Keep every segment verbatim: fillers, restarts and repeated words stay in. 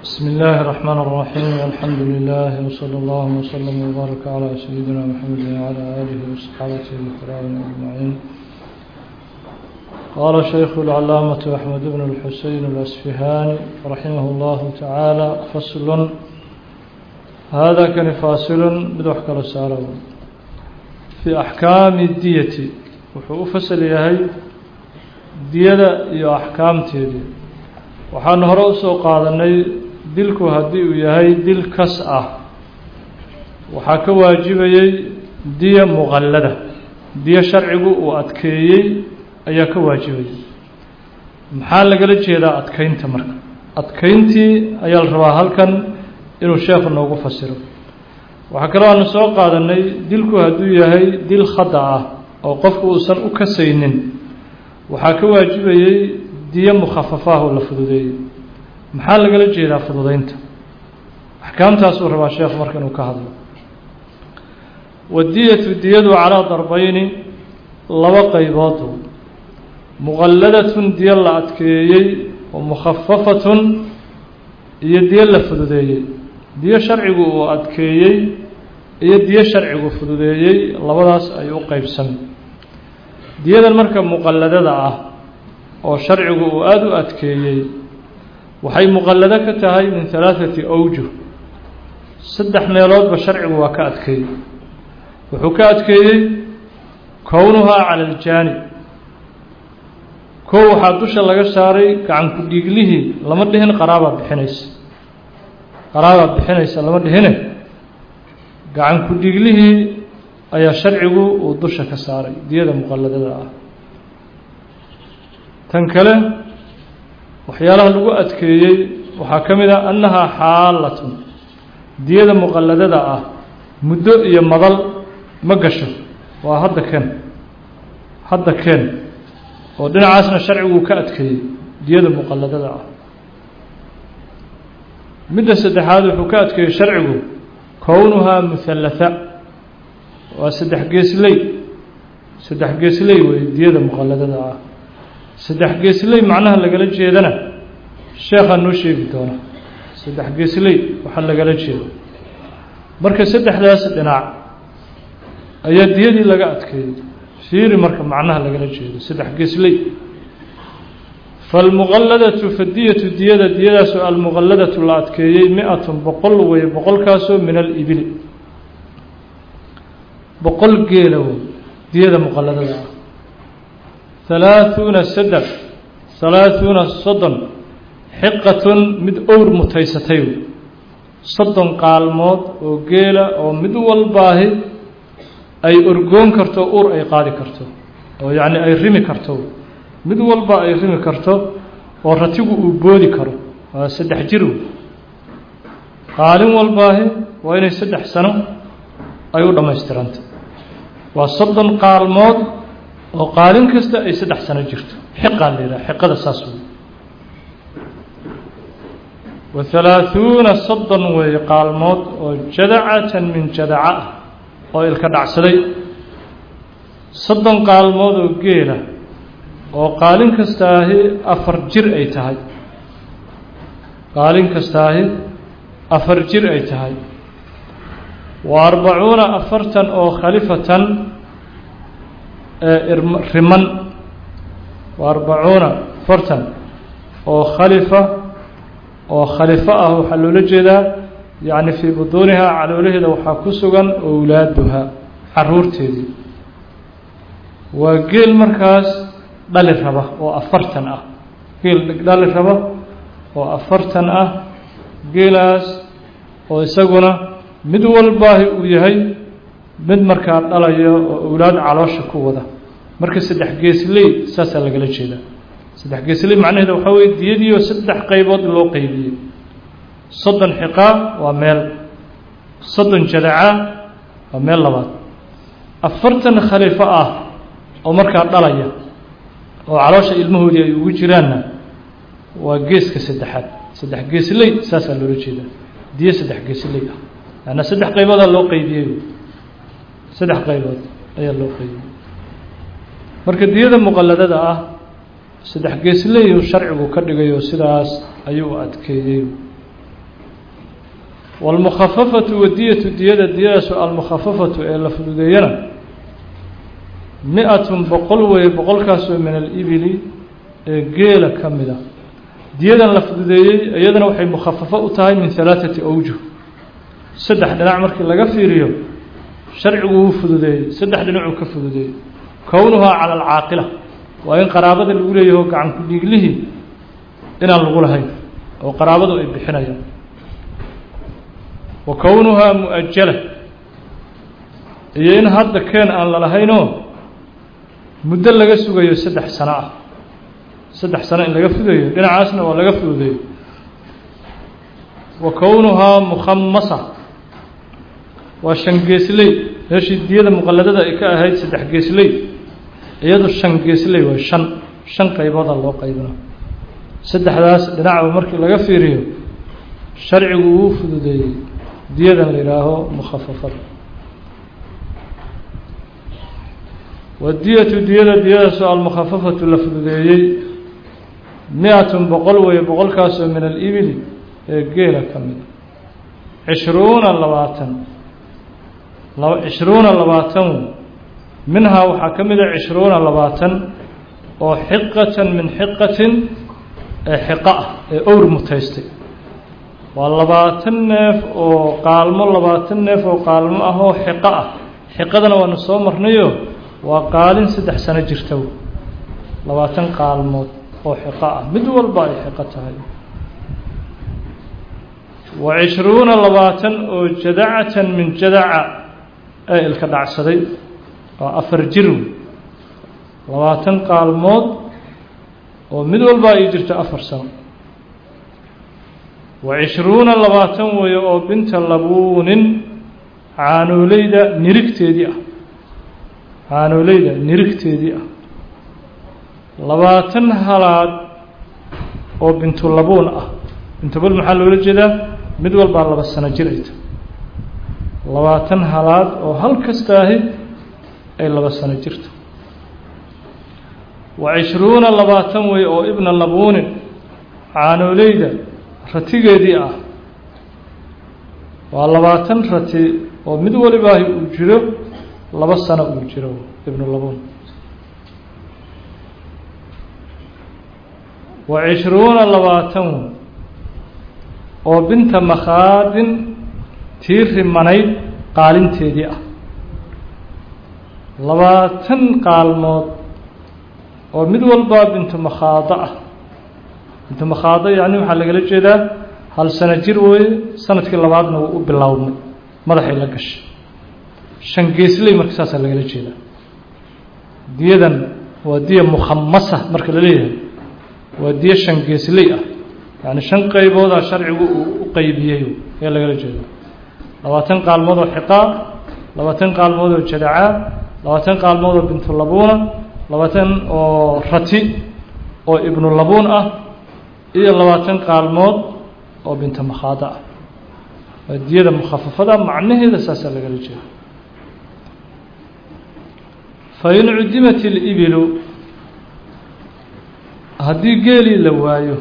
بسم الله الرحمن الرحيم الحمد لله وصلى الله وسلم وبارك على سيدنا محمد وعلى آله وصحبه الكرام أجمعين. قال شيخ العلامة أحمد بن الحسين الأسفهاني رحمه الله تعالى: فصل. هذا كان فاصل بدحك رسالة في أحكام الدية، وحو فصل يهي دية يا أحكام تيدي. waxaan hore u soo qaadanay dilku haddii uu yahay dil kas ah waxaa ka waajibayay diya muqallada, diya sharcigu uu adkeeyey ayaa ka waajibayay. maxaa lagala jeedaa adkeynta? marka adkeyntii ayaa la rabaa halkan inuu sheekhu noogu fasiro. waxaa kaloo aanu soo qaadanay dilku hadduu yahay dil khada ah oo qofku uusan u kasaynin waxaa ka waajibayay diya mukhafafaah oo la fududeeyey. maxaa lagala jeedaa fududeynta? axkaamtaasuu rabaa sheekhu marka inuu ka hadlo. wadiyatu diyadu calaa darbayni, laba qaybood: muqalladatun diya la adkeeyey wa mukhafafatun iyo diya la fududeeyey. diyo sharcigu uu adkeeyey iyo diyo sharcigu fududeeyey, labadaas ay u qeybsan. diyadan marka muqalladada ah oo sharcigu uu aada u adkeeyey waxay muqallado ka tahay min halaathati awjuh, saddex meeloodba sharcigu waa ka adkeeyey. wuxuu ka adkeeyey kownuhaa cala aljaanib. kow waxaa dusha laga saaray gacan ku dhiiglihii, lama dhihin qaraabaad bixinaysa qaraabaad bixinaysa lama dhihine gacan ku dhiiglihii ayaa sharcigu uu dusha ka saaray diyada muqalladada ah. tan kale waxyaalaha lagu adkeeyey waxaa ka mid ah annahaa xaalatun, diyada muqalladada ah muddo iyo madal ma gasho, waa hadda keen hadda keen oo dhinacaasna sharcigu ka adkeeyey diyada muqalladada ah. midda saddexaad wuxuu ka adkeeyey sharcigu kownuhaa muhallatha, waa saddex geesley saddex geesley wey diyada muqalladada ah. saddex geesley macnaha lagala jeedana sheekhaa noo sheegi doona. saddex geesley waxaa lagala jeedo marka saddexdaas dhinac ayaa diyadii laga adkeeyey. fiiri marka macnaha lagala jeedo saddex geesley. falmuqalladatu fadiyatu diyada diyadaasoo almuqalladatu la adkeeyey mi-atun boqol wey, boqolkaasoo min alibili, boqol geela wey diyada muqalladada ah. halaaثuuna saddex halaaثuuna soddon xiqatun mid owr mutaysatay, soddon qaalmood oo geela oo mid walbaahi ay orgoon karto, ur ay qaadi karto, oo yacni ay rimi karto, mid walba ay rimi karto oo ratigu uu boodi karo. waa saddex jir. qaalin walbaahi waa inay saddex sano ay u dhammaystiranta. waa soddon qaalmood oo qaalin kasta ay saddex sano jirto. xiqaa la yidhaha, xiqada saas wey. wa halaaثuuna soddon weeye qaalmood oo jadacatan min jadaca ah oo ilka dhacsaday. soddon qaalmood oo geela oo qaalin kastaahi afar jir ay tahay, qaalin kastaahi afar jir ay tahay. wa arbacuuna afartan oo khalifatan riman. wa arbacuuna afartan oo khalifa oo khalifo ah waxaa loola jeedaa yacni fii buduunihaa caloolaheeda waxaa ku sugan owlaaduha, caruurteedii. waa geel markaas dhali raba oo afartan ah, geel dhali raba oo afartan ah. geelaas oo isaguna mid walbaahi uu yahay mid markaa dhalayo oo owlaad caloosha ku wada. marka saddex geesley saasaa lagala jeedaa. saddex geesley macnaheeda waxaa weye diyadiioo saddex qaybood loo qeybiyey. soddon xiqaa waa meel, soddon jadacaa waa meel labaad, afartan khaliifo ah oo markaa dhalaya oo caloosha ilmahoodii ay ugu jiraanna waa geeska saddexaad. saddex geesley saasaa loola jeedaa, diyo saddex geesley ah. yaana saddex qayboodaa loo qeybiyey, saddex qaybood ayaa loo qeybiyey. marka diyada muqalladada ah saddex geesley sharcigu ka dhigayo sidaas ayuu adkeeyey. والمخففة والدية الدية الدية المخففة إلى فدودينا مئة بقل وبقل كاسو من الإبل جيلة كاملة دية لفدودية أيضا وحي مخففة أتاي من ثلاثة أوجه سدح دناع مركي لغا فيريو شرعه فدودية سدح دناع كفدودية كونها على العاقلة وإن قرابة الأولى يهوك عن كل يقله إن الغلهي وقرابة إبحنايا وكونها مؤجلة إن هذا كان أن لهينو مدة لغا سوغيو سدح سنة سدح سنة إن لغا فدودية إن عاسنا ولغا فدودية وكونها مخمصة وشنجيسلي هاشي الديادة مقلدة إكاء هاي سدح جيسلي iyadu shan geesley waa shan shan qaybood loo qaybino saddexdaas dhinac markii laga fiiriyo sharcigu uu fududeeyay diyadan la yiraahdo mukhaffafad wadiyatu diyada diyada soo al mukhaffafatu la fududeeyay mi'atun boqol way boqol kaas oo min al ibli ee geela kamid عشرون لباتن لو عشرون لباتن منها وحكمل عشرون لباتن وحقة من حقة حقاء أور متيستي واللباتن نف وقالم اللباتن نف وقالم أهو حقاء حقدنا ونصوم مرنيو وقالن سدح سنة جرتو لباتن قالموت وحقاء مدول باي حقتها وعشرون لباتن وجدعة من جدعة أي الكدع صدي أفرجرو لباتن قالموت ومدول باي جرت أفر سنة وعشرون لباتن ويو بنت لبون عانوليدا نركتيديا عانوليدا نركتيديا لباتن هلاد وبنت لبون أه بنت بل محل ولجدا مدول بار لبا سنة جريت لباتن هلاد وهل كستاهي أي لبا سنة جرت وعشرون لباتن ويو ابن لبون عانوليدا ratigeedii ah waa labaatan rati oo mid waliba uu jiro laba sano uu jiro ibn labun wa عشرون labaatan oo binta makhadin tiiri manay qaalinteedii ah labaatan qaalmood oo mid walba bintu makhada ah inta makhada yani waxa laga jeedaa hal sano jir way sanadkii labaadna uu bilaawmay madaxay la gashay shan geesley markaas laga jeedaa diyadan waa diya mukhammasa marka la leeyahay waa diya shan geesley ah yani shan qaybood ah sharcigu uu qaybiyay ee laga jeedaa labaatan qaalmood oo xiqaa labaatan qaalmood oo jadaca labaatan qaalmood oo bintu labuna labaatan oo rati oo ibnu labun ah iyo labaatan qaalmood oo binta makhada ah diyada mukhaffafada macnaheeda saasa laga jeedo fa in udimat al ibil hadii geeli la waayo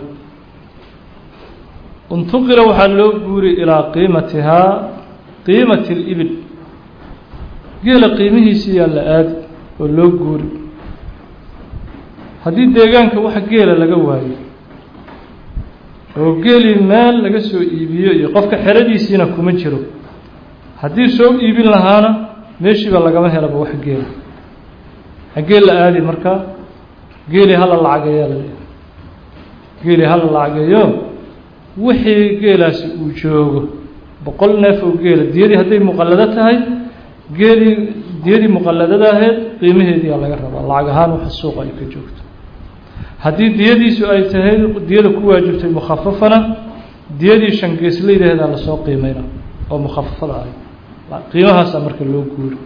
untuqira waxa loo guuri ila qiimatiha qiimati al ibil geela qiimihiisa la aad oo loo guuri hadii deegaanka waxa geela laga waayo oo geeli meel laga soo iibiyo iyo qofka xiradiisina kuma jiro hadii soo iibin lahaana meeshiiba lagama helaba wax geela hageel la aadi marka geeli hal lacagayo geeli hal lacagayo wixii geelaas uu joogo boqol neef oo geela diyadii haday muqallada tahay geeli diyadii muqalladada ahayd qiimaheedii laga rabaa lacag ahaan wax suuq ay ka joogto haddii diyadiisu ay tahay diyada ku waajibtay mukhaffafana diyadii shan geesleedeeda la soo qiimeeyna oo mukhaffafada ah qiimahaas marka loo guuro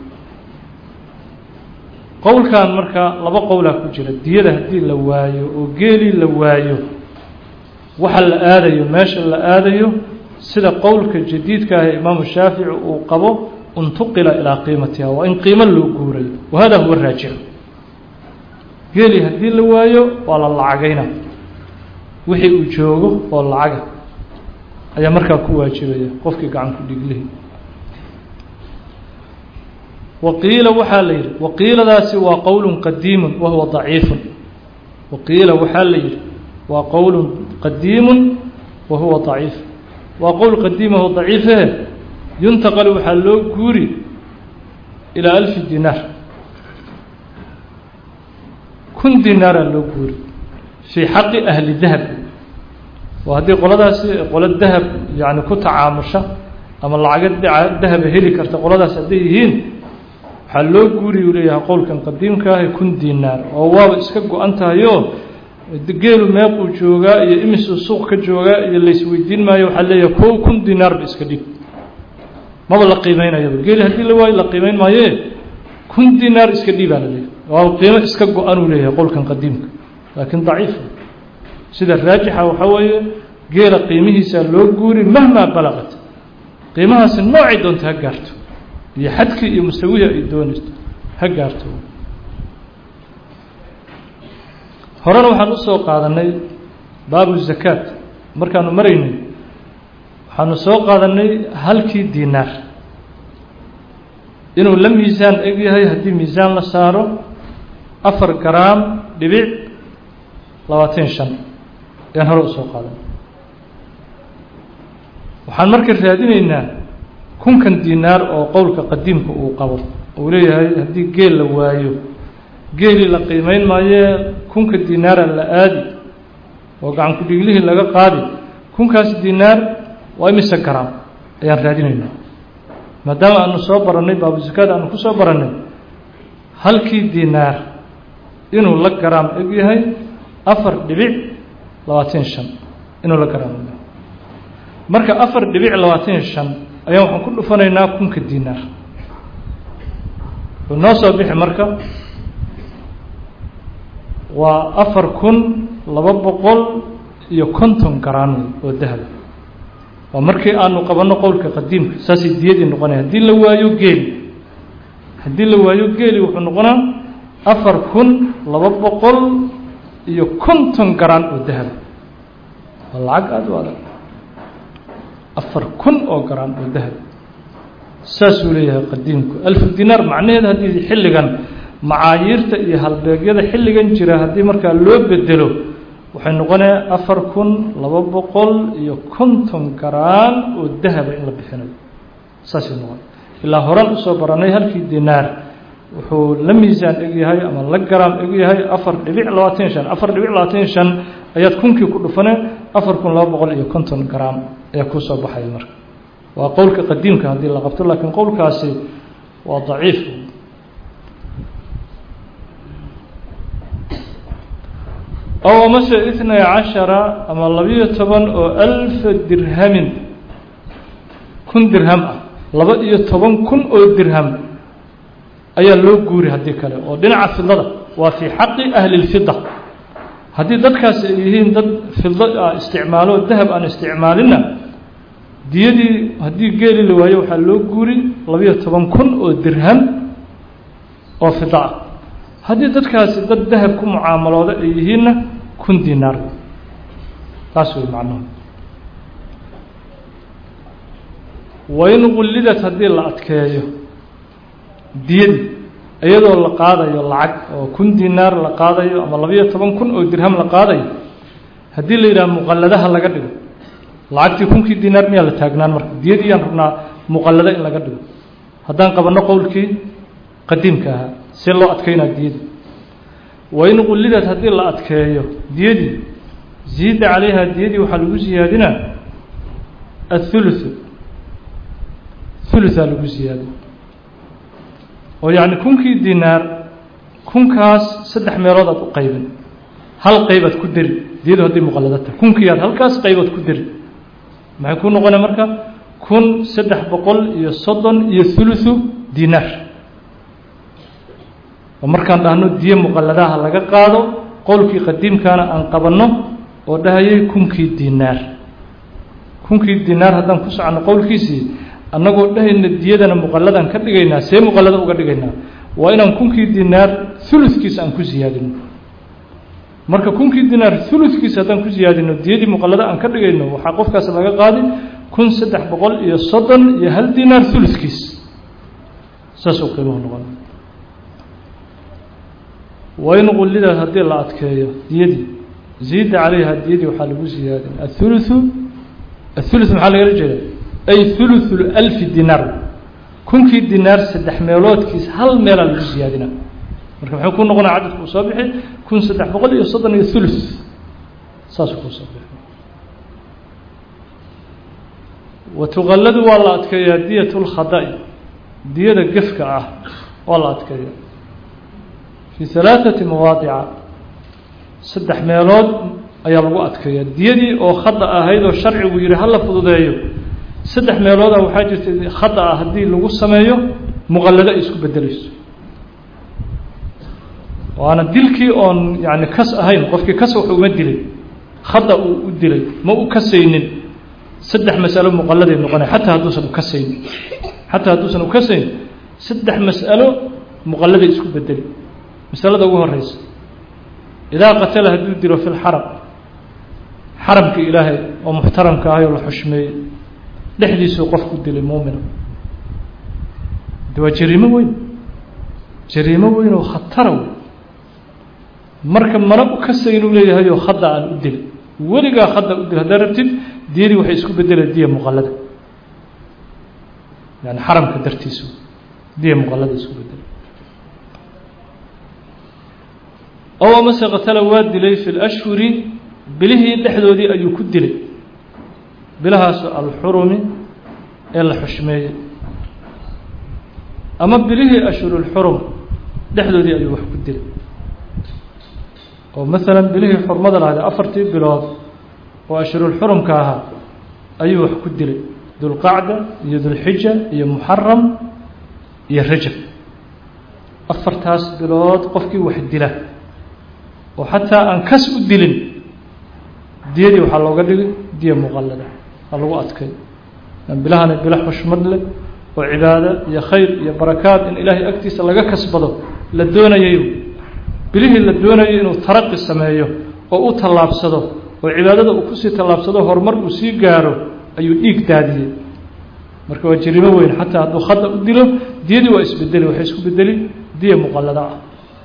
qowlkan marka laba qowla ku jira diyada hadii la waayo oo geeli la waayo waxa la aadayo meesha la aadayo sida qowlka jadiidka ah imaam shaafici uu qabo untuqila ila qiimatiha wa in qiima loo guuray wahada huwa raajih geeli hadii la waayo waa la lacagayna wixii uu joogo oo lacaga ayaa markaa ku waajibaya qofkii gacan ku dhiglihi waqiila waxaa la yidhi waqiiladaasi waa qowlun qadiimun wahuwa daciifun waqiila waxaa la yidhi waa qowlun qadiimun wahuwa daciif waa qowl qadiim wahuwa daciife yuntaqal waxaa loo guuri ilaa alfi dinaar kun dinaaraa loo guuri fii xaqi ahli dahab waa haddii qoladaasi qolo dahab yani ku tacaamusha ama lacaga dahaba heli karta qoladaas hadday yihiin waxaa loo guuri uu leeyahay qowlkan qadiimka ahi kun dinaar oo waaba iska go-an tahayoo geelu meequu joogaa iyo imisuu suuq ka joogaa iyo laysweydiin maayo waxaa leeyahay kow kun dinaarba iska dhig maba la qiimeynayaba geeli haddii la waayo la qiimeyn maaye kun dinaar iska dhiibaa la leeyahay waa qiimo iska go-an uu leeyahay qowlkan qadiimka laakiin daciif sida raajixa waxaa weeye geela qiimihiisaa loo guuri mahmaa balaqat qiimahaasi noocay doonta ha gaarto iyo xadkii iyo mustawihi ay doonaysto ha gaarto horena waxaan usoo qaadanay baabu zakaat markaanu maraynay waxaanu soo qaadanay halkii dinaar inuu la miisaan eg yahay haddii miisaan la saaro afar garaam dhibic labaatan shan ayaan hore usoo qaadanay waxaan marka raadinaynaa kunkan dinaar oo qowlka qadiimka uu qabo uu leeyahay haddii geel la waayo geelii la qiimeyn maayee kunka dinaara la aadi oo gacan ku dhiglihii laga qaadi kunkaas dinaar waa imise garaam ayaan raadinaynaa maadaama aanu soo barannay baabu zakaad aanu ku soo barannay halkii dinaar inuu la garaam eg yahay afar dhibic labaatan shan inuu la garaam eg yahay marka afar dhibic labaatan shan ayaan waxaan ku dhufanaynaa kunka dinaar wuxuu noo soo bixi marka waa afar kun laba boqol iyo konton garaan oo dahab waa markii aanu qabanno qowlka qadiimka saasay diyadii noqonaya haddii la waayo geeli haddii la waayo geeli wuxuu noqonaa afar kun laba boqol iyo konton garaan oo dahab waa lacag aada u adag afar kun oo garaan oo dahab saasuu leeyahay qadiimku alfu dinaar macnaheeda haddii xilligan macaayiirta iyo halbeegyada xilligan jira haddii markaa loo bedelo waxay noqonaya afar kun laba boqol iyo konton garaan oo dahaba in la bixinayo saasay noqon ilaa horan usoo baranay halkii dinaar wuxuu la miisaan eg yahay ama la garaam eg yahay afar dhibic labaatan shan afar dhibic labaatan shan ayaad kunkii ku dhufane afar kun laba boqol iyo konton garaam ayaa kusoo baxaya marka waa qowlka qadiimka haddii la qabto laakiin qowlkaasi waa daciif aw amase itnay cashara ama labiyo toban oo alfa dirhamin kun dirham ah laba iyo toban kun oo dirham ayaa loo guuri haddii kale oo dhinaca fidada waa fii xaqi ahli lfida haddii dadkaasi ay yihiin dad fido ah isticmaalo dahab aan isticmaalinna diyadii haddii geeli la waayo waxaa loo guuri labiyo toban kun oo dirham oo fida ah haddii dadkaasi dad dahab ku mucaamalooda ay yihiinna kun dinaar taas way macnuhu wain qullidat haddii la adkeeyo diyadii iyadoo la qaadayo lacag oo kun dinaar la qaadayo ama labiyo toban kun oo dirham la qaadayo haddii la yidhaha muqalladaha laga dhigo lacagtii kunkii dinaar miyaa la taagnaan marka diyadii yaan rabnaa muqallado in laga dhigo haddaan qabanno qowlkii qadiimka ahaa si loo adkeynaa diyadii wain qullidad haddii la adkeeyo diyadii ziida calayha diyadii waxaa lagu siyaadinaa athuluthu thuluthaa lagu siyaadin oo yacni kunkii dinaar kunkaas saddex meelood aad u qaybin hal qaybaad ku deri diyadu hadday muqallado tahay kunkii aad halkaas qaybood ku deri maxay ku noqonaya marka kun saddex boqol iyo soddon iyo thuluthu dinaar oo markaan dhahno diye muqalladaha laga qaado qowlkii qadiimkaana aan qabanno oo dhahayay kunkii dinaar kunkii dinaar haddaan ku soconno qowlkiisii annagoo dhahayna diyadana muqalladaan ka dhigaynaa see muqallada uga dhigaynaa waa inaan kunkii dinaar thuludkiisa aan ku siyaadino marka kunkii dinaar thuluthkiisa haddaan ku ziyaadino diyadii muqallada aan ka dhigayno waxaa qofkaas laga qaadi kun saddex boqol iyo soddon iyo hal dinaar thuluthkiis saasuu qiimuhu noqon wain qullida haddii la adkeeyo diyadii ziida calayha diyadii waxaa lagu ziyaadin athuluthu athuluth maxaa lagala jeeda ay thuluthu alfi dinaar kunkii dinaar saddex meeloodkiis hal meelaa lagu ziyaadina marka muxuu ku noqonaa cadadku uu soo bixi kun saddex boqol iyo soddon iyo thuluth saasuu ku soo bixi watuqalladu waa la adkeeyaa diyat lkhada'i diyada gefka ah waa la adkeeyaa fi halaaثati mawaadica saddex meelood ayaa lagu adkeeyaa diyadii oo khada ahayd oo sharcigu yihi hala fududeeyo saddex meelooda waxaa jirta khada ah haddii lagu sameeyo muqallado ay isku bedelayso waana dilkii oon yani kas ahayn qofkii kas wax uma dilay khada uu u dilay ma u kasaynin saddex mas'alo muqalladay noqonay xataa hadduusan u kasaynin xataa hadduusan u kasayn saddex mas'alo muqalladay isku bedeli masalada ugu horeysa idaa qatala hadduu dilo fi lxaram xaramka ilaahay oo muxtaramka ahay oo la xushmeeyey dhexdiisuu qofku dilay muumina de waa jariimo weyn jariimo weyn oo khatara wey marka mana u kasaynu leeyahay oo khada aan u dilay weligaa khada u dil haddaad rabtid diyadii waxay isku bedela diya muqallada yani xaramka dartiisu diya muqallada isku bedela ow amase qatala waa dilay fi lashhuri bilihii dhexdoodii ayuu ku dilay bilahaasu alxurumi ee la xushmeeyey ama bilihii ashhurulxurum dhexdoodii ayuu wax ku dilay oo maalan bilihii xurmada lahayd afartii bilood oo ashhurulxurumka ahaa ayuu wax ku dilay dulqacda iyo dulxija iyo muxaram iyo rajab afartaas bilood qofkii wax dila oo xataa aan kas u dilin diyadii waxaa looga dhigay diya muqallada waa lagu adkay bilahana bila xushmad leh oo cibaado iyo khayr iyo barakaad in ilaahay agtiisa laga kasbado la doonayayo bilihii la doonayo inuu taraqi sameeyo oo u tallaabsado oo cibaadada uu kusii tallaabsado horumar uu sii gaaro ayuu dhiig daadiyey marka waa jariimo weyn xataa hadduu khada u dilo diyadii waa isbedeli waxay isku bedeli diya muqallada ah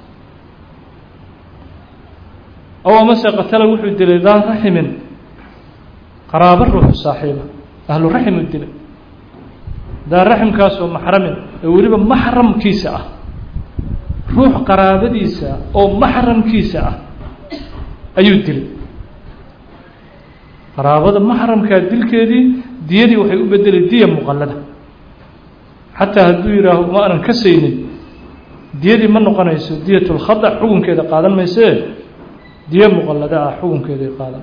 ow amase qatala wuxuu dilay daa raximin qaraabo ruuxu saaxiiba ahlu raxim uu dilay daa raximkaasoo maxramin ee weliba maxramkiisa ah ruux qaraabadiisa oo maxramkiisa ah ayuu dilay qaraabada maxramkaa dilkeedii diyadii waxay u bedelay diya muqallada xataa hadduu yihaaho ma aanan kasaynin diyadii ma noqonayso diyat lkhada xukunkeeda qaadan maysee diya muqallada ah xukunkeeday qaadan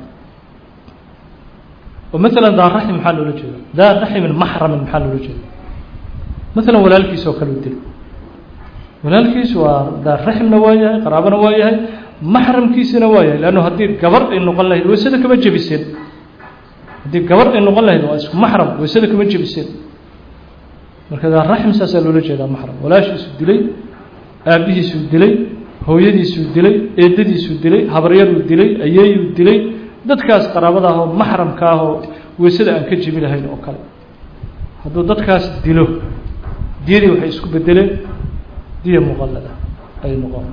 oo maalan daa raxim maxaa loola jeeda daa raximin maxramin maxaa loola jeeda maalan walaalkiis oo kale u dil walaalkiis waa daa raximna waa yahay qaraabana waa yahay maxramkiisina waa yahay leanno haddii gabar ay noqon lahayd waysada kama jebiseen haddii gabar ay noqon lahayd waa isku maxram waysada kama jebiseen marka daa raxim saasaa loola jeedaa maxram walaashiisuu dilay aabbihiisuu dilay hooyadiisuu dilay eedadiisuu dilay habaryaruu dilay ayeeyuu dilay dadkaas qaraabada ah oo maxramka ah oo weysada aan ka jebi lahayn oo kale hadduu dadkaas dilo diyadii waxay isku bedeleen diya muqallada ay noqon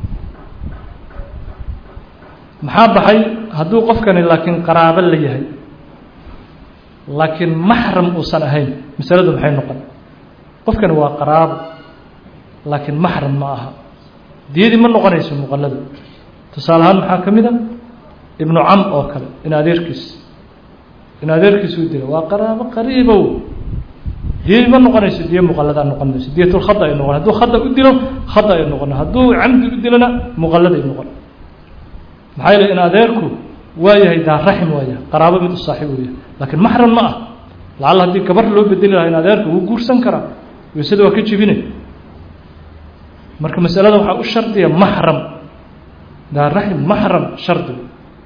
maxaa baxay hadduu qofkani laakiin qaraabo la yahay laakiin maxram uusan ahayn masaladu maxay noqon qofkani waa qaraabo laakiin maxram ma aha diyadii ma noqonayso muqallada tusaale ahaan maxaa ka mid a ibnu cam oo kale in adeerkiis in adeerkiisuu dila waa qaraabo qariibow diyadii ma noqonayso diya muqalladaa noqon mayso diyatulkhada ay noqon hadduu khada u dilo khada ay noqon hadduu camdi u dilona muqallada ay noqon maxaa yeele in adeerku waa yahay daa raxim waa yahay qaraabo mid u saaxiib u yahay laakiin maxram ma ah lacalla haddii gabar loo bedeli lahaa in adeerku wuu guursan karaa weysada waa ka jebinay marka masalada waxaa u shardiya maxram daa raxim maxram shardi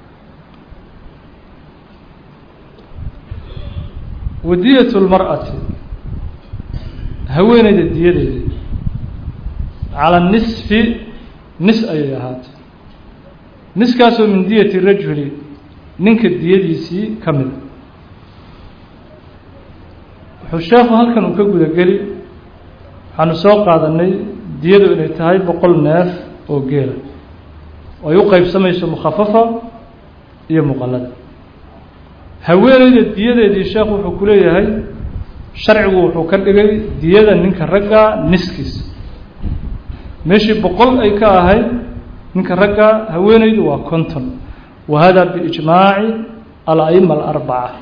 wadiyat lmar'ati haweeneyda diyadeeda cala nisfi nis ayay ahaatay niskaasoo min diyati rajuli ninka diyadiisii ka mida wuxuu sheekhu halkan uu ka gudageli waxaanu soo qaadanay diyadu inay tahay boqol neef oo geela oo ay u qaybsamayso mukhafafa iyo muqallada haweeneyda diyadeedii sheekhu wuxuu ku leeyahay sharcigu wuxuu ka dhigay diyada ninka ragga niskiisa meeshii boqol ay ka ahayd ninka ragga haweeneydu waa konton wahada biijmaaci al-a'imma al-arbaca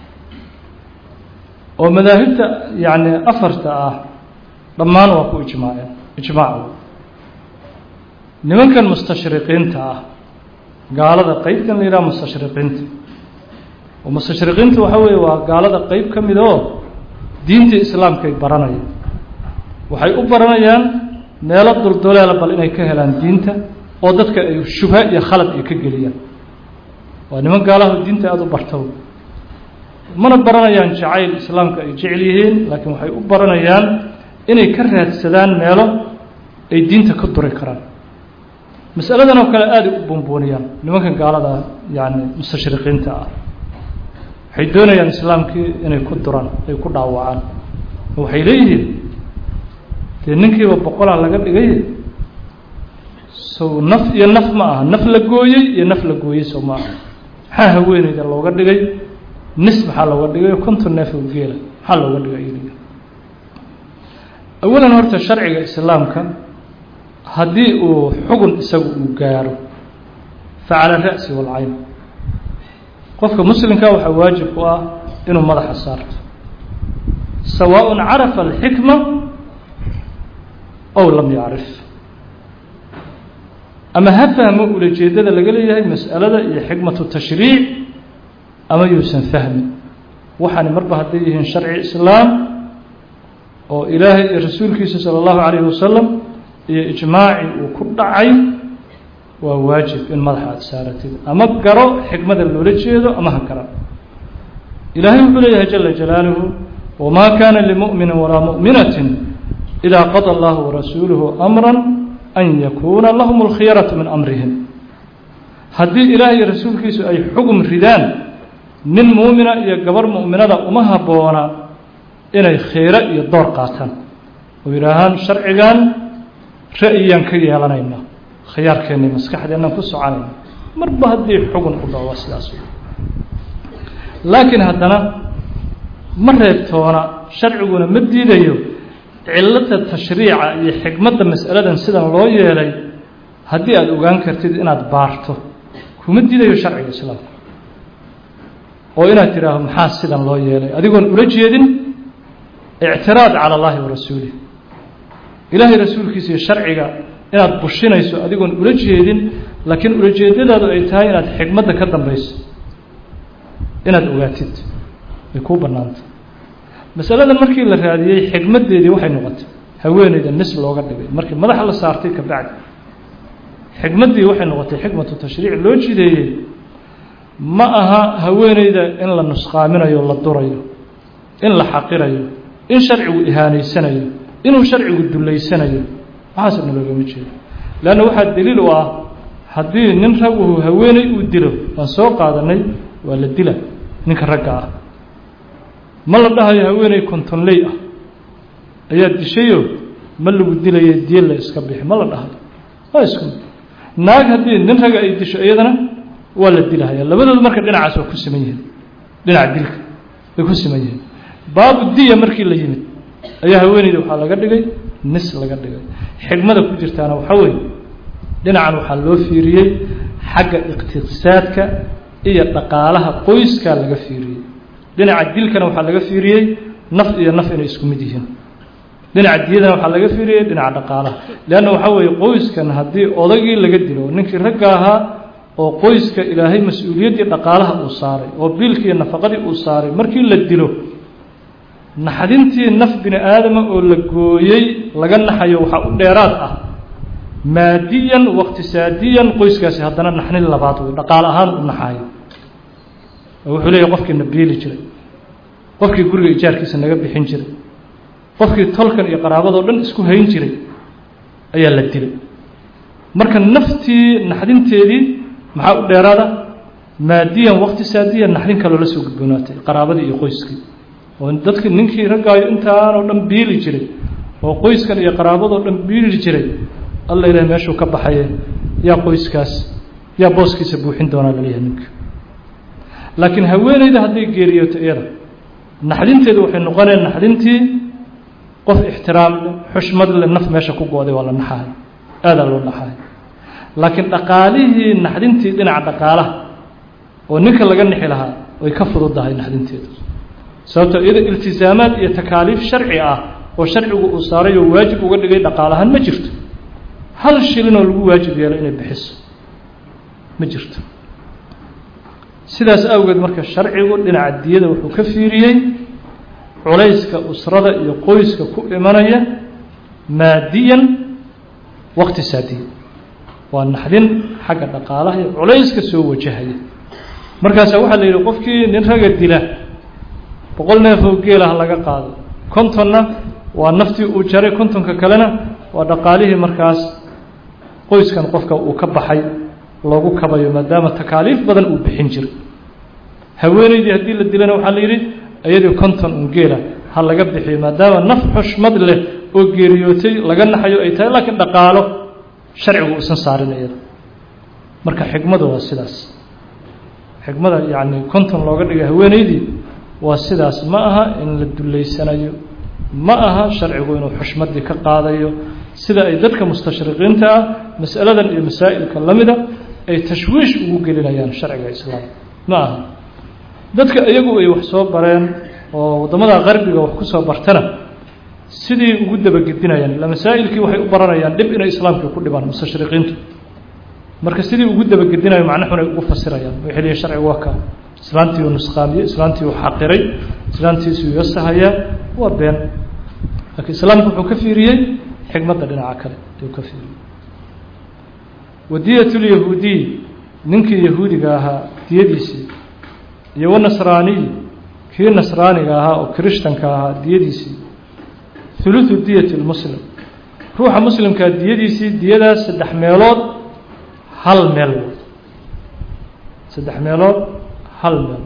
oo madaahibta yacni afarta ah dhammaan waa ku ijmaaceen ijmaacu nimankan mustashriqiinta ah gaalada qeybkan la yidhaha mustashriqiinta oo mustashriqiinta waxa weeye waa gaalada qeyb ka mid oo diinta islaamka ay baranayaan waxay u baranayaan meelo dulduleela bal inay ka helaan diinta oo dadka ay shubha iyo khalad ay ka geliyaan waa niman gaalaha diinta aada u barto mana baranayaan jacayl islaamka ay jecel yihiin laakiin waxay u baranayaan inay ka raadsadaan meelo ay diinta ka duri karaan masaladan oo kale aada u buunbuuniyaan nimankan gaalada yacni mustashriqiinta ah waxay doonayaan islaamkii inay ku duraan ay ku dhaawacaan waxay leeyihiin dee ninkiiba boqolaa laga dhigay sow naf iyo naf ma aha naf la gooyey iyo naf la gooyey sow ma aha maxaa haweeneyda looga dhigay nis maxaa looga dhigay konton neef oo geela maxaa looga dhigay iliga awalan horta sharciga islaamka haddii uu xugun isagu uu gaaro fa cala ra'si walcayn qofka muslimka waxaa waajib ku ah inuu madaxa saarto sawaaءun carafa alxikma ow lam yacrif ama ha fahmo ulajeedada laga leeyahay mas'alada iyo xikmatu tashriic ama yuusan fahmin waxaani marba hadday yihiin sharci islaam oo ilaahay iyo rasuulkiisa sala allahu calayhi wasalam iyo ijmaaci uu ku dhacay waa waajib in madaxa aada saaratid ama garo xikmada loola jeedo ama ha garan ilaahay wuxuu leeyahay jala jalaaluhu wamaa kaana limu'minin walaa mu'minatin idaa qada allahu warasuuluhu amran an yakuuna lahum alkhiyaratu min amrihim haddii ilaahay iyo rasuulkiisu ay xugum ridaan nin muumina iyo gabar mu'minada uma habboona inay khiyro iyo door qaataan oo yidhaahaan sharcigan ra'yiyaan ka yeelanayna khiyaarkeennii maskaxdeennaan ku soconayna marba haddii xugun u dhaco waa sidaas laakiin haddana ma reebtoona sharciguna ma diidayo cilada tashriica iyo xikmadda mas'aladan sidan loo yeelay haddii aada ogaan kartid inaad baarto kuma diidayo sharciga islaamka oo inaad tidhaaho maxaa sidan loo yeelay adigoon ula jeedin ictiraad cala allahi wa rasuulih ilaahay rasuulkiisa iyo sharciga inaad bushinayso adigoon ula jeedin laakiin ulajeedadaadu ay tahay inaad xikmadda ka dambayso inaad ogaatid ay kuu bannaanta masaladan markii la raadiyey xikmaddeedii waxay noqotay haweeneyda nis looga dhigay markii madaxa la saartay ka bacdi xikmaddii waxay noqotay xikmatu tashriic loo jideeyey ma aha haweeneyda in la nusqaaminayo la durayo in la xaqirayo in sharcigu ihaanaysanayo inuu sharcigu dullaysanayo waxaasna loogama jeedo leanna waxaa daliil u ah haddii nin raguhu haweeney uu dilo waan soo qaadanay waa la dila ninka ragga ah ma la dhahayo haweeney kontonley ah ayaa dishayo ma lagu dilayo diin la iska bixi ma la dhahayo waa isku naag haddii nin raga ay disho iyadana waa la dilahaya labadooda marka dhinacaas waa ku siman yihiin dhinaca dilka way ku siman yihiin baabu diya markii la yimid ayaa haweeneyda waxaa laga dhigay nis laga dhigay xikmada ku jirtaana waxaa weeye dhinacan waxaa loo fiiriyey xagga iqtisaadka iyo dhaqaalaha qoyskaa laga fiiriyey dhinaca dilkana waxaa laga fiiriyey naf iyo naf inay isku mid yihiin dhinaca diyadana waxaa laga fiiriyey dhinaca dhaqaalaha leanna waxaa weeye qoyskan haddii odagii laga dilo ninkii ragga ahaa oo qoyska ilaahay mas-uuliyaddii dhaqaalaha uu saaray oo biilkii iyo nafaqadii uu saaray markii la dilo naxdintii naf bini aadama oo la gooyey laga naxayo waxaa u dheeraad ah maadiyan waqtisaadiyan qoyskaasi haddana naxnin labaad wey dhaqaale ahaan u naxaayo oo wuxuu leeyahay qofkii na biili jiray qofkii guriga ijaarkiisa naga bixin jiray qofkii tolkan iyo qaraabadoo dhan isku hayn jiray ayaa la dilay marka naftii naxdinteedii maxaa u dheeraada maadiyan waqti saadiyan naxdin kaloo la soo gudboonaatay qaraabadii iyo qoyskii oo dadkii ninkii raggaayo intaanoo dhan biili jiray oo qoyskan iyo qaraabadoo dhan biili jiray alla ilaahay meeshuu ka baxaye yaa qoyskaas yaa booskiisa buuxin doonaa laleeyahay ninka laakiin haweenayda hadday geeriyooto iyada naxdinteedu waxay noqoneen naxdintii qof ixtiraam leh xushmad leh naf meesha ku go-day waa la naxahay aadaa loo naxahay laakiin dhaqaalihii naxdintii dhinaca dhaqaalaha oo ninka laga nixi lahaa way ka fududahay naxdinteedu sababtoo iyada iltisaamaad iyo takaaliif sharci ah oo sharcigu uu saaray oo waajib uga dhigay dhaqaalahaan ma jirto hal shilinoo lagu waajib yeelo inay bixiso ma jirto sidaas awgeed marka sharcigu dhinaca diyada wuxuu ka fiiriyey culayska usrada iyo qoyska ku imanaya maadiyan waqti saadiya waa naxdin xagga dhaqaalaha iyo culayska soo wajahaya markaasaa waxaa la yidhi qofkii nin raga dila boqol neef oo geelah laga qaado kontonna waa naftii uu jaray kontonka kalena waa dhaqaalihii markaas qoyskan qofka uu ka baxay loogu kabayo maadaama takaaliif badan uu bixin jiray haweenaydii haddii la dilana waxaa la yidhi iyadii konton un geela ha laga bixiyo maadaama naf xushmad leh oo geeriyootay laga naxayo ay tahay laakiin dhaqaalo sharcigu uusan saarin iyada marka xigmadu waa sidaas xigmada yacni konton looga dhigay haweenaydii waa sidaas ma aha in la dullaysanayo ma aha sharcigu inuu xushmaddii ka qaadayo sida ay dadka mustashriqiinta ah mas'aladan iyo masaa'ilka la mida ay tashwiish ugu gelinayaan sharciga islaamka ma aha dadka iyagu ay wax soo bareen oo waddamada qarbiga wax ku soo bartana sidii ugu dabagedinayaan ila masaa'ilkii waxay u baranayaan dhib inay islaamkii ku dhibaan mustashriqiintu marka sidii ugu dabagedinayo macno xun ay ugu fasirayaan waxay leeyihin sharcigu waa ka islaantii uu nusqaamiyey islaantii uu xaqiray islaantiisuu yasahayaa waa been laakiin islaamku wuxuu ka fiiriyey xigmadda dhinaca kale ayuu ka fiiriyey wadiyatulyahuudiy ninkii yahuudiga ahaa diyadiisii iyo wanasraaniy kii nasraaniga ahaa oo kirishtanka ahaa diyadiisii huluثu diyati lmuslim ruuxa muslimkaa diyadiisii diyadaas saddex meelood hal meel saddex meelood hal meel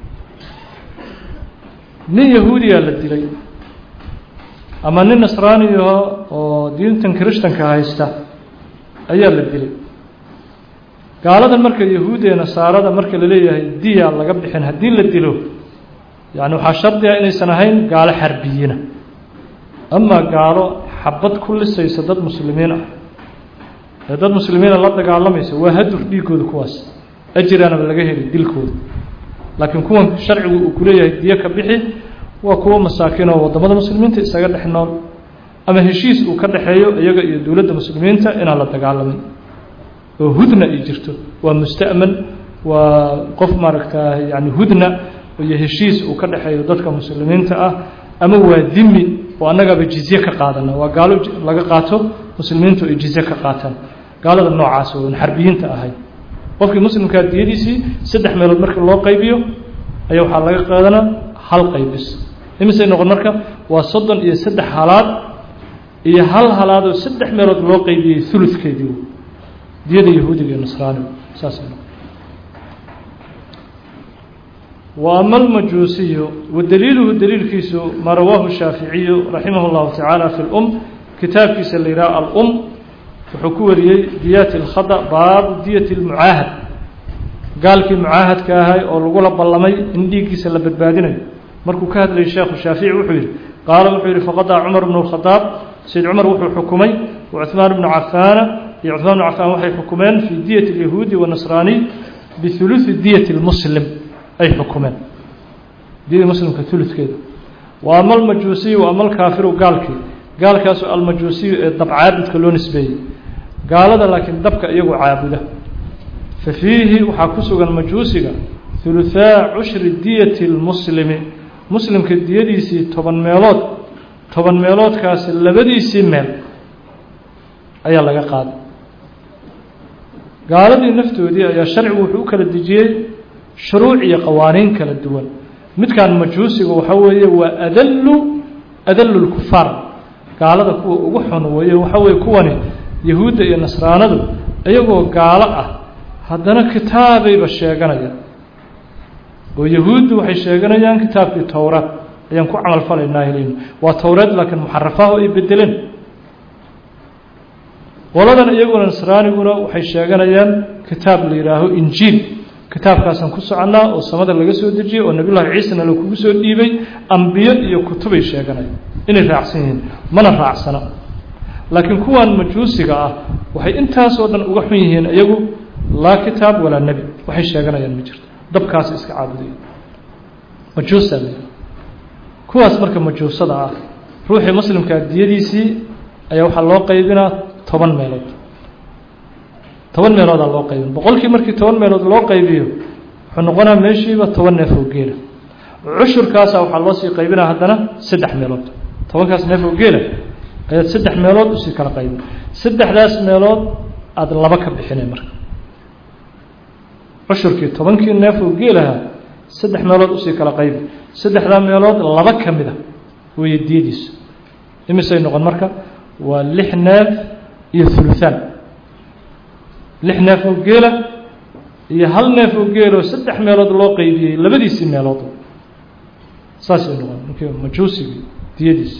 nin yahuudiyaa la dilay ama nin nasraaniyaho oo diintan kirishtanka haysta ayaa la dilay gaaladan marka yahuudi ee nasaarada marka la leeyahay diya laga bixin haddii la dilo yani waxaa shardi ah inaysan ahayn gaalo xarbiyiina amaa gaalo xabad ku lisaysa dad muslimiin ah ee dad muslimiina la dagaalamaysa waa hadur dhiigooda kuwaas ajiraanaba laga heli dilkooda laakiin kuwan sharcigu uu kuleeyahay diyo ka bixi waa kuwo masaakiin oo waddamada muslimiinta isaga dhex nool ama heshiis uu ka dhexeeyo iyaga iyo dowladda muslimiinta inaan la dagaalamin oo hudna ay jirto waa musta'man waa qof maaragtaa yani hudna iyo heshiis uu ka dhexeeyo dadka muslimiinta ah ama waa dimi oo annagaba jizye ka qaadana waa gaalo laga qaato muslimiintu ay jizye ka qaataan gaalada noocaas oo aan xarbiyiinta ahayn qofkii muslimkaa diyadiisii saddex meelood marka loo qaybiyo ayaa waxaa laga qaadanaa hal qaybis imisay noqon marka waa soddon iyo saddex halaad iyo hal halaad oo saddex meelood loo qaybiyey uludkeedii diyada yahuudiga iyo nasraaniga saasay noqon wa ama almajuusiyu wadaliiluhu daliilkiisu maa rawaahu shaaficiyu raximah llahu tacaala fi lum kitaabkiisa la yidhaha alum wuxuu ku wariyey diyati اlkhada baabu diyati اlmucaahad gaalkii mucaahadka ahay oo lagula ballamay in dhiiggiisa la badbaadinayo markuu ka hadlayay sheekhu shaafici wuxuu yidhi qaala wuxuu yidhi faqadaa cumar bnu اlkhadaab sayd cumar wuxuu xukumay wacuثmaan bnu cafaana iyo cuثmaan bnu cafaan waxay xukumeen fii diyati اlyahuudi wanasraaniy bihuluثi diyati اlmuslim ay xukumeen diyadii muslimka uludkeeda wa ama almajuusiyu wa ama alkaafiru gaalkii gaalkaasu almajuusiyu ee dab caabudka loo nisbeeyey gaalada laakiin dabka iyagu caabuda fa fiihi waxaa ku sugan majuusiga huluhaa cushri diyati lmuslimi muslimka diyadiisii toban meelood toban meeloodkaasi labadiisii meel ayaa laga qaaday gaaladii naftoodii ayaa sharcigu wuxuu u kala dejiyey shuruuc iyo qawaaniin kala duwan midkan majuusiga waxaa weeye waa adallu adallu lkufaar gaalada kuwa ugu xun weeye waxaa weeye kuwani yahuudda iyo nasraanadu iyagoo gaalo ah haddana kitaabayba sheeganayaan oo yahuuddu waxay sheeganayaan kitaabkii towraad ayaan ku camal falaynaa helin waa towraad laakiin muxarafaha ay bedeleen qoladan iyaguna nasraaniguna waxay sheeganayaan kitaab la yidhaaho injiil kitaabkaasaan ku soconaa oo samada laga soo dejiyey oo nabiyullaahi ciisana lakugu soo dhiibay ambiyo iyo kutubay sheeganayaan inay raacsan yihiin mana raacsana laakiin kuwan majuusiga ah waxay intaasoo dhan uga xun yihiin iyagu laa kitaab walaa nebi waxay sheeganayaan ma jirto dabkaas iska caabudaya majuusa kuwaas marka majuusada ah ruuxii muslimkaa diyadiisii ayaa waxaa loo qaybinaa toban meelood toban meeloodaa loo qaybin boqolkii markii toban meelood loo qaybiyo wuxuu noqonaa meeshiiba toban neef oo geela cushurkaasa waxaa loo sii qaybinaa haddana saddex meelood tobankaas neef oo geela ayaad saddex meelood usii kala qaybin saddexdaas meelood aada laba ka bixinay marka cushurkii tobankii neef oo geelaha saddex meelood usii kala qaybi saddexdaa meelood laba ka mid a weeye diyadiisa imisay noqon marka waa lix neef iyo huluhaan lix neef oo geela iyo hal neef oo geeloo saddex meelood loo qaybiyey labadiisii meelood saasay noqon markii majuusigii diyadiisa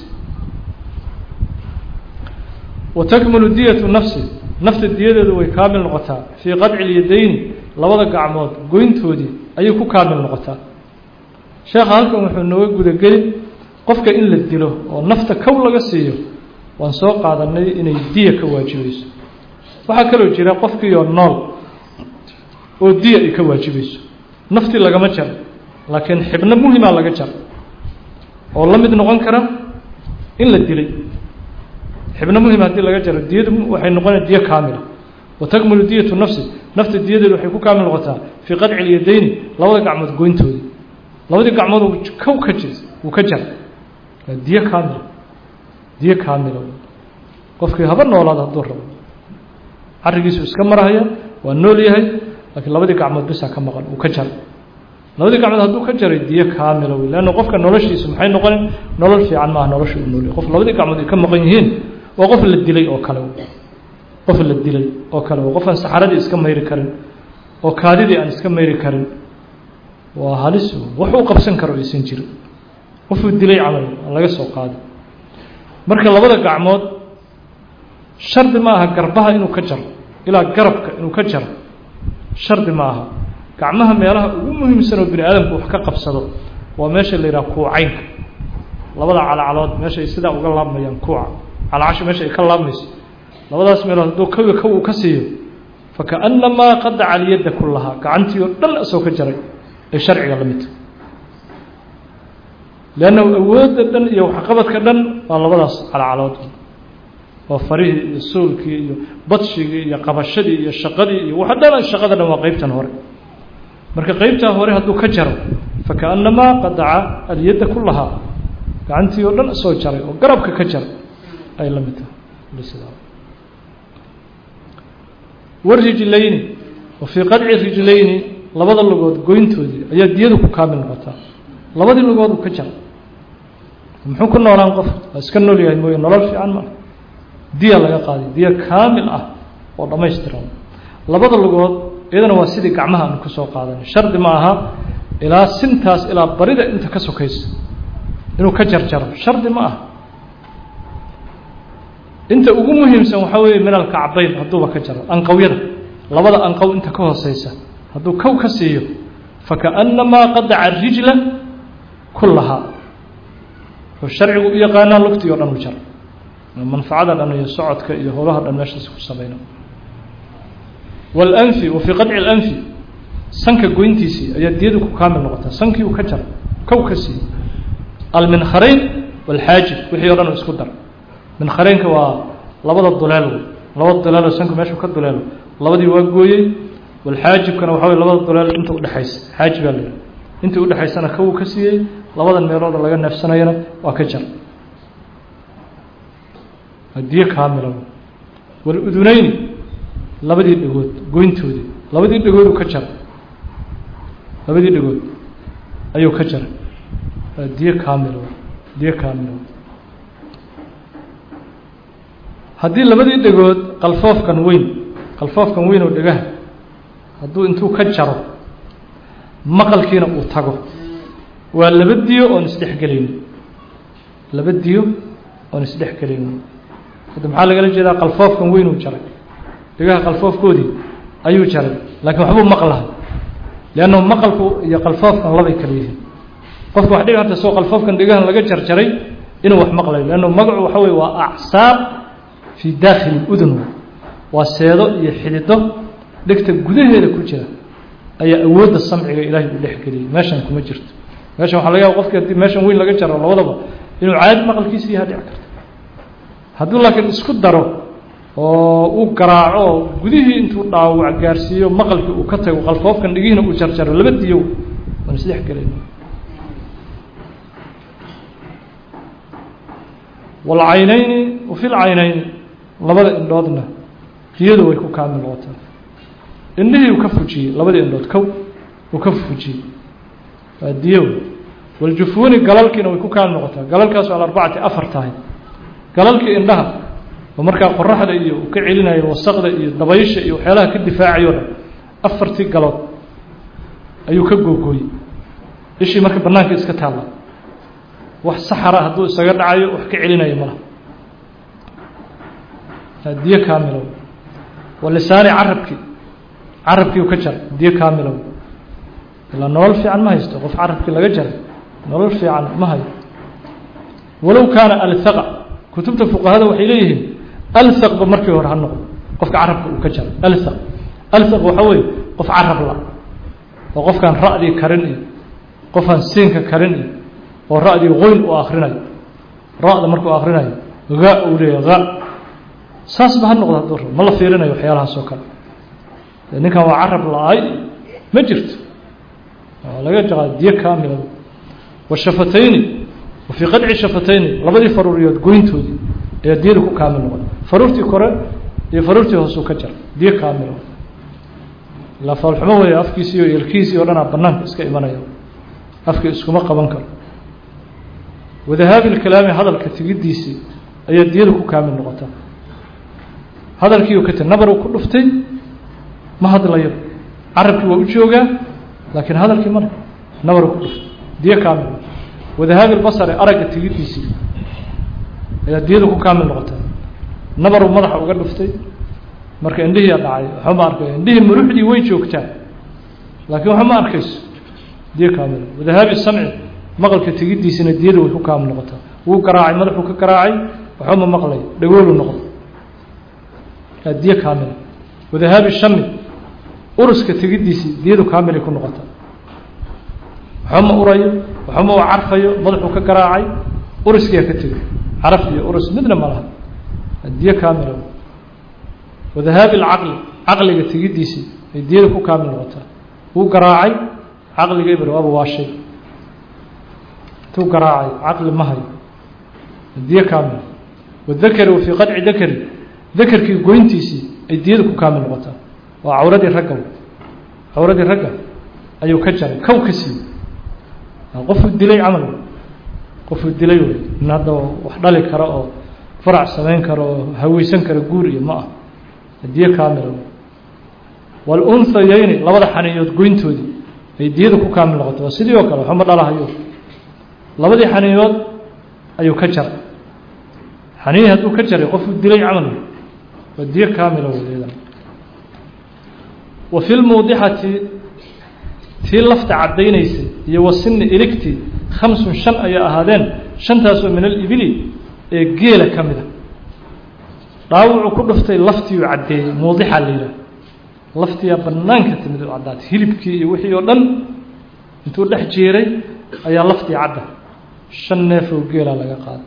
watakmulu diyatu nafsi nafta diyadeedu way kaamil noqotaa fii qadci lyadayni labada gacmood goyntoodii ayay ku kaamil noqotaa sheekha halkan wuxuu nooga gudageli qofka in la dilo oo nafta kow laga siiyo waan soo qaadanay inay diya ka waajibayso waxaa kaloo jira qofkiioo nool oo diya ay ka waajibayso naftii lagama jaro laakiin xibno muhimaa laga jaro oo la mid noqon kara in la dilay xibno muhim haddii laga jaro diyadu waxay noqonaya diyo kaamila watakmulu diyatu nafsi nafta diyadeedu waxay ku kaamil noqotaa fii qadci lyadayni labada gacmood goyntoodii labadii gacmood kow ka jir uu ka jar waa diyo kaamila diyo kaamila qofkii haba noolaada hadduu rabo carrigiisu iska marahaya waa nool yahay laakiin labadii gacmood bisaa ka maqan uu ka jaray labadii gacmood hadduu ka jaray diyo kaamila wey leanna qofka noloshiisu maxay noqonin nolol fiican maaha nolosha uu nool yahay qof labadii gacmood ay ka maqan yihiin waa qof la dilay oo kale qof la dilay oo kale waa qof aan saxaradii iska mayri karin oo kaadidii aan iska mayri karin waa halis wax uu qabsan karo aysan jirin qofuu dilay camal aan laga soo qaaday marka labada gacmood shardi ma aha garbaha inuu ka jaro ilaa garabka inuu ka jaro shardi ma aha gacmaha meelaha ugu muhiimsan oo bini aadamku wax ka qabsado waa meesha la yidhaha kuucaynka labada calacalood meesha ay sidaa uga laabmayaan kuuca calacasho meesha ay ka laabmayso labadaas meelood hadduu kawi kaw uu ka siiyo fakaannamaa qadaca alyadda kullahaa gacantii oo dhan asoo ka jaray ee sharciga la midta leannahu awoodda dhan iyo waxqabadka dhan waa labadaas calacalood oo farihii iyo suulkii iyo badshigii iyo qabashadii iyo shaqadii iyo waxa dhan shaqada dhan waa qaybtan hore marka qaybtaa hore hadduu ka jaro fakaannamaa qadaca alyadda kullahaa gacantii oo dhan asoo jaray oo garabka ka jaray ay la mid tahay warijlayni wa fii qadci rijlayni labada lugood goyntoodii ayaa diyadu ku kaamil noqotaa labadii lugood uu ka jara muxuu ku noolaan qof waa iska nool yahay mooye nolol fiican maa diya laga qaaday diya kaamil ah oo dhammaystiran labada lugood iyadana waa sidii gacmaha aan kusoo qaadanay shardi ma aha ilaa sintaas ilaa barida inta ka sokaysa inuu ka jarjaro shardi ma aha inta ugu muhiimsan waxaa weeye min alkacbayn hadduuba ka jaro anqawyada labada anqow inta ka hooseysa hadduu kow ka siiyo fakaannamaa qadaca rijla kullahaa oo sharcigu u yaqaanaa lugtii oo dhan u jaro manfacada dhan iyo socodka iyo howlaha dhan meeshaas ku samayna walanfi wa fii qadci alanfi sanka goyntiisii ayaa diyadu ku kaamil noqotaa sankii uu ka jaro kow ka siiyo alminkharayn walxaajib wixii o dhan u isku dar minkharaynka waa labada duleel labada duleelo sanku meeshuu ka duleelo labadii waa gooyey walxaajibkana waxaa wey labada duleel inta udhexaysa xaajib baa la yidhaha intii udhexaysana kawuu ka siiyey labadan meelooda laga neefsanayana waa ka jar diyo kaamila waludunayni labadii dhegood goyntoodii labadii dhegood uu ka jaray labadii dhegood ayuu ka jaray diyo kaamil diyo kaamil haddii labadii dhegood qalfoofkan weyn qalfoofkan weyn oo dhegaha hadduu intuu ka jaro maqalkiina uu tago waa laba diyo oon isdhexgelaynin laba diyo oon isdhexgelaynin hadda maxaa lagala jeedaa qalfoofkan weyn uu jaray dhigaha qalfoofkoodii ayuu jaray laakiin waxbuu maqlahay leanno maqalku iyo qalfoofkan labay kala yihiin qofka wax dhici karta soo qalfoofkan dhigahan laga jarjaray inuu wax maqlayo leanno magacu waxa weye waa acsaab fii daakhili udun waa seedo iyo xidido dhegta gudaheeda ku jira ayaa awoodda samciga ilaahay u dhexgeliyey meeshan kuma jirto meeshan waxaa laga yaaba qofki haddii meeshan weyn laga jaro labadaba inuu caadi maqalkiisa yaha dhici karto hadduu laakiin isku daro oo uu garaaco gudihii intuu dhaawac gaarsiiyo maqalkii uu ka tago qalfoofkan dhigihiina uu jarjaro laba diyo waan isdhex gelayna walcaynayni wafi lcaynayni labada indhoodna diyadu way ku kaamil noqotaa indhihii uu ka fujiyey labadii indhood kow uu ka fujiyey waa diyo waljufuuni galalkiina way ku kaamil noqotaa galalkaas oo alarbacati afar tahay galalkii indhaha oo markaa qoraxda iyo uu ka celinayo wasaqda iyo dabaysha iyo waxyaalaha ka difaacayo dhan afartii galood ayuu ka googooyey ishii marka bannaanka iska taalla wax saxara hadduu isaga dhacayo wax ka celinayo malaha diyo kaamilow walisaani carabkii carabkii uu ka jaray diyo kaamilow ilaa nolol fiican ma haysto qof carabkii laga jaray nolol fiican ma hayo walow kaana alhaqa kutubta fuqahada waxay leeyihiin alhaqba markii hore ha noqdo qofka carabka uu ka jaray alhaq alhaq waxa weeye qof carab la oo qofkaan ra'dii karin iyo qofaan siinka karin iyo oo ra'dii qoyn uu akhrinayo ra'da markuu akhrinayo ga uu leeyahay ga saas ba ha noqdo hadduu rabo ma la fiirinayo waxyaalahaas oo kale ninkan waa carab la-ay ma jirto laga jaqaa diyo kaamila washafatayni wafii qadci shafatayni labadii faruuriyood goyntoodii ayaa diyada ku kaamil noqon faruurtii kore iyo faruurtii hoosuu ka jar diyo kaamil ilaa faalxumo weeye afkiisii iyo ilkiisii oo dhanaa bannaanka iska imanaya afkii iskuma qaban karo wadahaabi lkalaami hadalka tigiddiisii ayaa diyada ku kaamil noqota hadalkii uu ka tiri nabar uu ku dhuftay ma hadlayo carabkii waa u joogaa laakiin hadalkii male nabar uu ku dhuftay diyo kaamil wadahaabi lbasari aragga tigiddiisii ayaa diyada ku kaamil noqota nabaruu madaxa uga dhuftay marka indhihiia dhacay waxba ma arkayo indhihii muruxdii way joogtaa laakiin waxba ma arkayso diyo kaamil wadahaabi samci maqalka tigiddiisina diyada way ku kaamil noqotaa wuu garaacay madaxuu ka garaacay waxba ma maqlayo dhagoolu noqdo aa diyo kaamil wadahaabi shami uruska tigiddiisii diyadu kaamilay ku noqotaa waxba ma urayo waxba ma u carfayo madaxuu ka garaacay uriskiyaa ka tegay caraf iyo urus midna ma laha diyo kaamila wadahaabi alcaqli caqliga tigiddiisii ay diyada ku kaamil noqotaa wuu garaacay caqliga ibr waaba waa shay intuu garaacay caqli ma hayo diyo kaamil wadakari wa fii qadci dakari dakarkii goyntiisii ay diyada ku kaamil noqotaa waa cawradii ragga cawradii ragga ayuu ka jaray kow ka siiyey qofuu dilay camal qofuu dilay wey in hadda wax dhali karo oo farac samayn karo oo haweysan karo guur iyo ma ah diyo kaamila walunhayayni labada xaniiyood goyntoodii ay diyada ku kaamil noqota waa sidii oo kale waxba ma dhalahayo labadii xaniiyood ayuu ka jaray xaniihi hadduu ka jaray qofuu dilay camal waa diyo kaamila weedan wa fi lmuudixati tii lafta caddaynaysay iyo wasinni iligtii khamsun shan ayay ahaadeen shantaasoo min alibili ee geela ka mid a dhaawucuu ku dhuftay laftiiuu caddeeyey muudixa la yidhaah laftiyaa bannaanka timid u caddaatay hilibkii iyo wixii oo dhan intuu dhex jeeray ayaa laftii cadda shan neef oo geelaa laga qaaday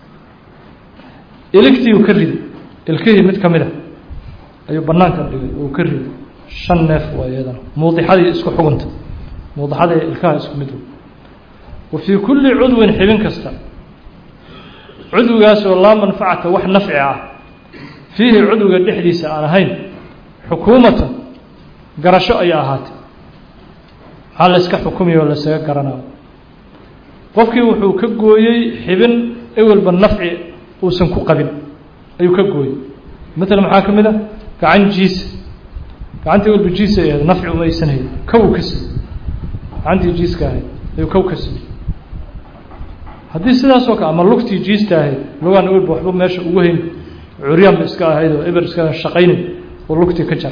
iligtii uu ka riday ilkihii mid ka mid a ayuu bannaanka dhigay uu ka riday shan neef waa iyadana muudixadii isku xugunta muudixadii ilkaha isku mid wa fii kulli cudwin xibin kasta cudwigaasoo laa manfacata wax nafci ah fiihi cudwiga dhexdiisa aan ahayn xukuumatan garasho ayaa ahaatay maxaa la iska xukumiya oo laysaga garanayo qofkii wuxuu ka gooyey xibin ewelba nafci uusan ku qabin ayuu ka gooyey matala maxaa ka mid ah gacan jiisa gacantii walba jiis ay ahayd nafci uma aysan hayn kow ka sii gacantii jiiska ahayd ayuu kow ka sii haddii sidaasoo kale ama lugtii jiista ahayd lugaan walba waxba meesha ugu hayn curyaan ba iska ahayd oo eber iska shaqaynin oo lugtii ka jar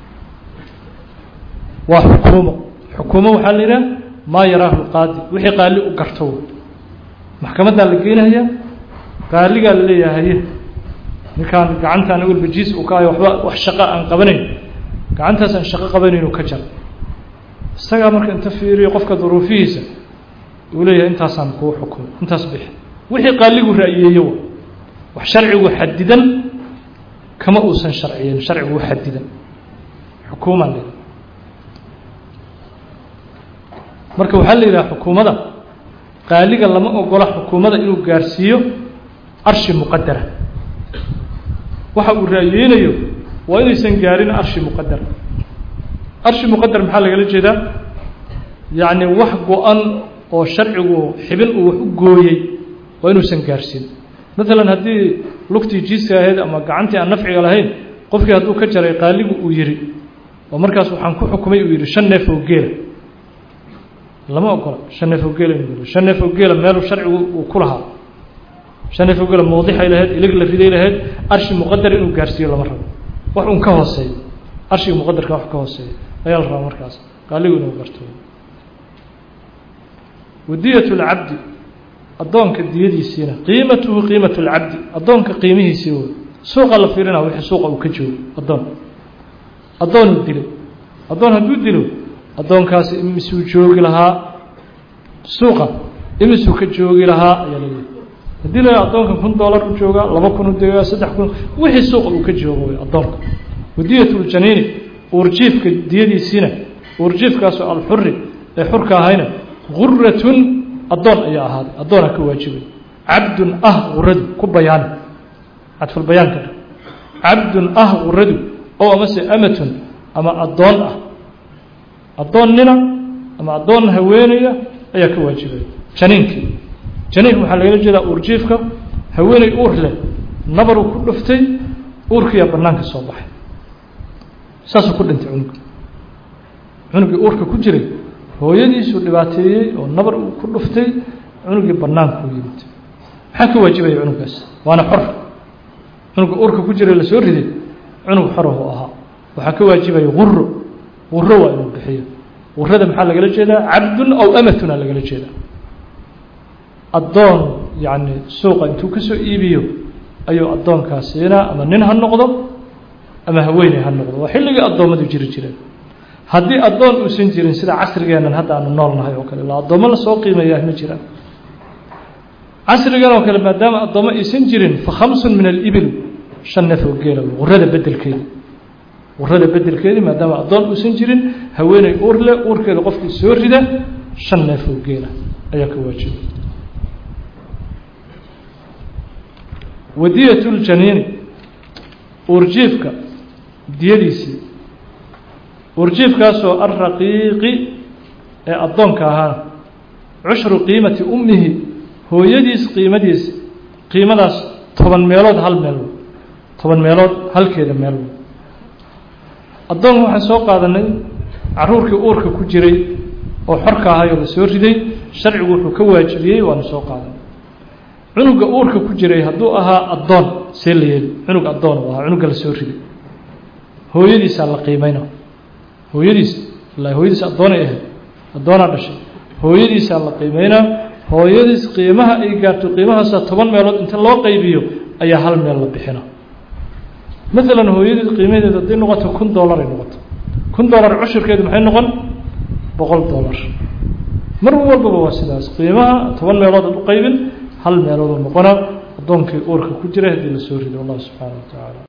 waa xukuumo xukuumo waxaa la yidhaha maa yaraahu lqaadi wixii qaali u garto maxkamaddaa la geynayaa qaaligaa la leeyahay ninkaan gacantaan walba jiis uu ka hayo waxba wax shaqo aan qabanayn gacantaas aan shaqo qabanayn uu ka jar isagaa marka inta fiiriyo qofka duruufihiisa uu leeyahay intaasaan kuu xukumo intaas bixi wixii qaaligu ra'yeeyo wax sharcigu xadidan kama uusan sharciyeyn sharcigu xadidan xukuuman leeyahay marka waxaa la yidhaha xukuumadda qaaliga lama ogola xukuumadda inuu gaarsiiyo arshi muqadara waxa uu ra'yeynayo waa inaysan gaarin arshi muqadar arshi muqadar maxaa lagala jeedaa yacni wax go-an oo sharcigu xibin uu wax u gooyey waa inuusan gaarsiin maalan haddii lugtii jiiska ahayd ama gacantii aan nafciga lahayn qofkii hadduu ka jaray qaaligu uu yidhi oo markaas waxaan ku xukumay uu yidhi shan neef oo geela lama ogola shan neef oo geela inuu yidhi shan neef oo geela meeluu sharcigu uu ku lahaa shan neef oo geela mawdixay lahayd ilig la riday lahayd arshi muqadar inuu gaarsiiyo lama rabo wax uun ka hooseeyo arshiga muqadarka wax ka hooseeyo ayaa la rabaa markaas qaaligu inuu garto wadiyatu lcabdi addoonka diyadiisiina qiimatuhu qiimatu lcabdi addoonka qiimihiisii wey suuqa la fiirinaa wixii suuqa uu ka joogo addoon addoonuu dilo addoon hadduu dilo addoonkaasi imisuu joogi lahaa suuqa imisuu ka joogi lahaa ayaa layihi haddii la addoonka kun dollar u joogaa laba kun u joogaa saddex kun wixii suuqa uu ka joogo wey addoonka wadiyatu ljaniini uurjiifka diyadiisiina uurjiifkaasoo alxuri ee xurka ahayna guratun addoon ayaa ahaaday addoonaa ka waajibay cabdun ah guradu ku bayaani cadfulbayaanka cabdun ah guradu oo amase amatun ama addoon ah addoon nina ama addoon haweenaya ayaa ka waajibay janiinkii janiinka waxaa lagala jeedaa uurjiifka haweeney uur leh nabaruu ku dhuftay uurkiiyaa banaanka soo baxay saasuu ku dhintay cunuga cunugii uurka ku jiray hooyadiisuu dhibaateeyey oo nabar uu ku dhuftay cunugii bannaankuu yimid maxaa ka waajibaya cunugaas waana xor cunuga uurka ku jiray lasoo riday cunug xorahuu ahaa waxaa ka waajibaya guro guro waa inuu bixiyo gurada maxaa lagala jeedaa cabdun aw amatun aa lagala jeedaa addoon yacni suuqa intuu ka soo iibiyo ayuu addoonkaas siinaa ama nin ha noqdo ama haweeney ha noqdo waa xilligii addoommadu jiri jireen haddii addoon uusan jirin sida casrigeennan hadda aanu nool nahay oo kale ilaa addoommo lasoo qiimeeyaa ma jiraan casrigan oo kale maadaama addoommo aysan jirin fa khamsun min alibil shan neef oo geela gurada bedelkeedi gurada bedelkeedii maadaama addoon uusan jirin haweeney uur leh uurkeeda qofkii soo rida shan neef oo geela ayaa ka waajibay wadiyatu ljaniini uurjiifka diyadiisii uurjiifkaasoo alraqiiqi ee addoonka ahaana cushru qiimati ummihi hooyadiis qiimadiis qiimadaas toban meelood hal meel toban meelood halkeeda meel addoonka waxaan soo qaadanay caruurkii uurka ku jiray oo xorka ahayoo la soo riday sharcigu wuxuu ka waajibiyey waanu soo qaadanay cunuga uurka ku jiray hadduu ahaa addoon see la yeeli cunug addoon u ahaa cunuga la soo riday hooyadiisaa la qiimayna hooyadiis wallahi hooyadiis addoonay ahayd addoonaa dhashay hooyadiisaa la qiimeynaa hooyadiis qiimaha ay gaarto qiimahaasaa toban meelood inta loo qaybiyo ayaa hal meel la bixina maalan hooyadiis qiimaheedu hadday noqoto kun dollar ay noqoto kun dollar cushurkeedu maxay noqon boqol dollar mar walbaba waa sidaas qiimaha toban meelood ad u qaybin hal meelooduu noqonaa addoonkii uurka ku jiray haddii la soo rido wallahu subxaana wa tacaala